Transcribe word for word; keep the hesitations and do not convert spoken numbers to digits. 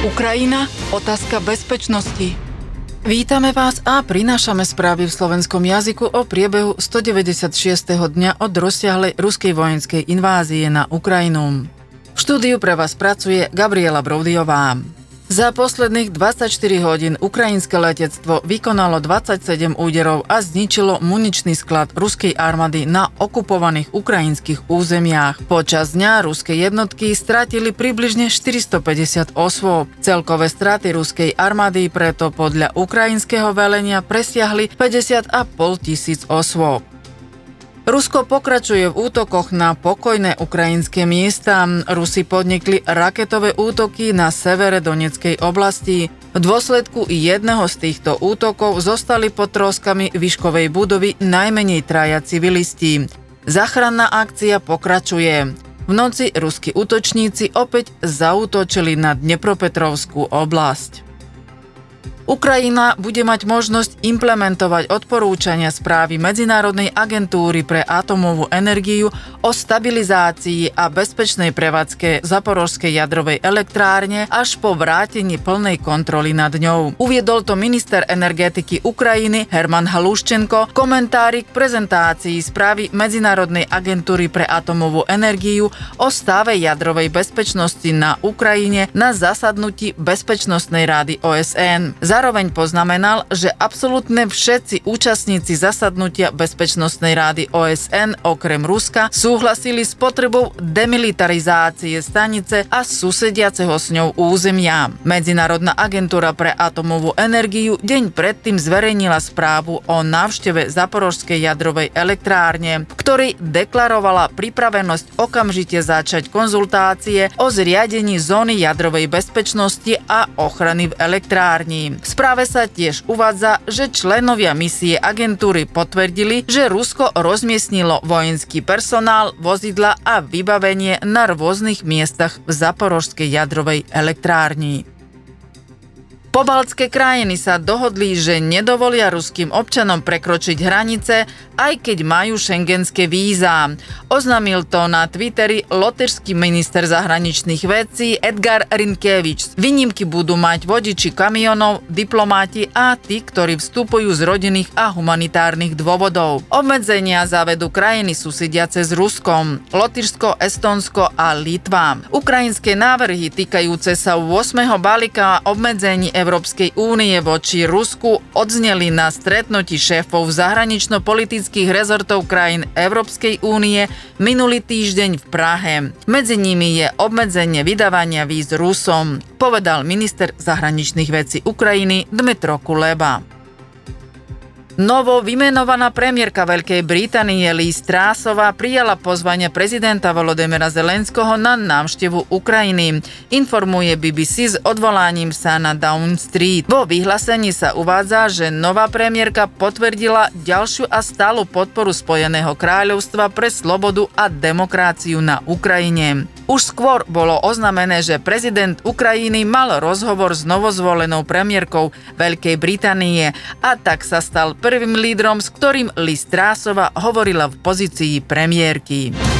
Ukrajina, otázka bezpečnosti. Vítame vás a prinášame správy v slovenskom jazyku o priebehu stodeväťdesiatšiesteho dňa od rozsiahlej ruskej vojenskej invázie na Ukrajinu. V štúdiu pre vás pracuje Gabriela Broudiová. Za posledných dvadsaťštyri hodín ukrajinské letectvo vykonalo dvadsaťsedem úderov a zničilo muničný sklad ruskej armády na okupovaných ukrajinských územiach. Počas dňa ruské jednotky stratili približne štyristopäťdesiat osôb. Celkové straty ruskej armády preto podľa ukrajinského velenia presiahli päťdesiat a pol tisíc osôb. Rusko pokračuje v útokoch na pokojné ukrajinské miesta. Rusi podnikli raketové útoky na severe Donetskej oblasti. V dôsledku jedného z týchto útokov zostali pod troskami výškovej budovy najmenej traja civilisti. Záchranná akcia pokračuje. V noci ruskí útočníci opäť zaútočili na Dnepropetrovskú oblasť. Ukrajina bude mať možnosť implementovať odporúčania správy Medzinárodnej agentúry pre atomovú energiu o stabilizácii a bezpečnej prevádzke Zaporožskej jadrovej elektrárne až po vrátení plnej kontroly nad ňou. Uviedol to minister energetiky Ukrajiny Herman Haluščenko v komentári k prezentácii správy Medzinárodnej agentúry pre atomovú energiu o stave jadrovej bezpečnosti na Ukrajine na zasadnutí Bezpečnostnej rady ó es en. Zároveň poznamenal, že absolútne všetci účastníci zasadnutia Bezpečnostnej rady ó es en okrem Ruska súhlasili s potrebou demilitarizácie stanice a susediaceho s ňou územia. Medzinárodná agentúra pre atomovú energiu deň predtým zverejnila správu o návšteve Zaporožskej jadrovej elektrárne, v ktorej deklarovala pripravenosť okamžite začať konzultácie o zriadení zóny jadrovej bezpečnosti a ochrany v elektrárni. V správe sa tiež uvádza, že členovia misie agentúry potvrdili, že Rusko rozmiestnilo vojenský personál, vozidla a vybavenie na rôznych miestach v Zaporožskej jadrovej elektrárni. Pobaltské krajiny sa dohodli, že nedovolia ruským občanom prekročiť hranice, aj keď majú šengenské víza. Oznámil to na Twitteri lotyšský minister zahraničných vecí Edgar Rinkevič. Výnimky budú mať vodiči kamionov, diplomáti a tí, ktorí vstupujú z rodinných a humanitárnych dôvodov. Obmedzenia zavedú krajiny susediace s Ruskom, Lotyšsko, Estónsko a Litva. Ukrajinské návrhy týkajúce sa ôsmeho balíka obmedzení Európskej únie voči Rusku odzneli na stretnutí šéfov zahranično-politických rezortov krajín Európskej únie minulý týždeň v Prahe. Medzi nimi je obmedzenie vydávania víz Rusom, povedal minister zahraničných vecí Ukrajiny Dmytro Kuleba. Novo vymenovaná premiérka Veľkej Británie Liz Trussová prijala pozvanie prezidenta Volodymyra Zelenského na návštevu Ukrajiny. Informuje bé bé cé s odvolaním sa na Downing Street. Vo vyhlásení sa uvádza, že nová premiérka potvrdila ďalšiu a stálu podporu Spojeného kráľovstva pre slobodu a demokraciu na Ukrajine. Už skôr bolo oznámené, že prezident Ukrajiny mal rozhovor s novozvolenou premiérkou Veľkej Británie a tak sa stal prvým lídrom, s ktorým Liz Trussová hovorila v pozícii premiérky.